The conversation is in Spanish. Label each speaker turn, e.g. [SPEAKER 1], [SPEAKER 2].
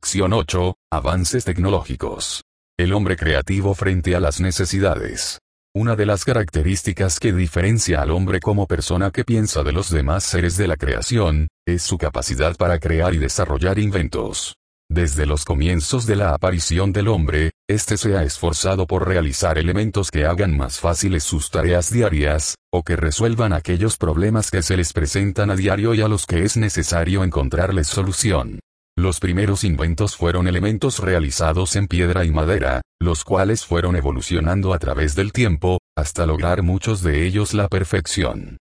[SPEAKER 1] Sección 8. Avances tecnológicos. El hombre creativo frente a las necesidades. Una de las características que diferencia al hombre como persona que piensa de los demás seres de la creación, es su capacidad para crear y desarrollar inventos. Desde los comienzos de la aparición del hombre, éste se ha esforzado por realizar elementos que hagan más fáciles sus tareas diarias, o que resuelvan aquellos problemas que se les presentan a diario y a los que es necesario encontrarles solución. Los primeros inventos fueron elementos realizados en piedra y madera, los cuales fueron evolucionando a través del tiempo, hasta lograr muchos de ellos la perfección.